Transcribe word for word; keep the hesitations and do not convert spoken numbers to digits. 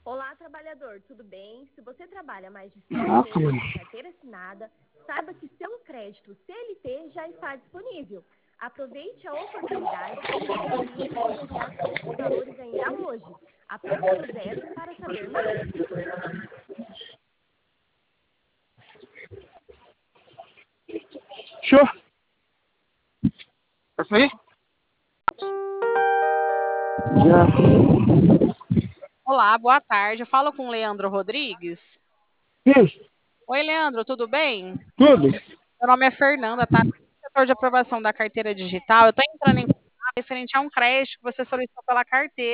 Olá, trabalhador, tudo bem? Se você trabalha mais de Nossa, sete meses mano. com carteira assinada, saiba que seu crédito C L T já está disponível. Aproveite a oportunidade e inicie o projeto Poucos Valores ainda hoje. Aperte o zero para saber mais. Show. Essa aí? Já. Olá, boa tarde. Eu falo com o Leandro Rodrigues. Isso, Oi, Leandro, tudo bem? tudo. Meu nome é Fernanda, tá? Setor de aprovação da carteira digital. Eu estou entrando em contato referente a um crédito que você solicitou pela carteira.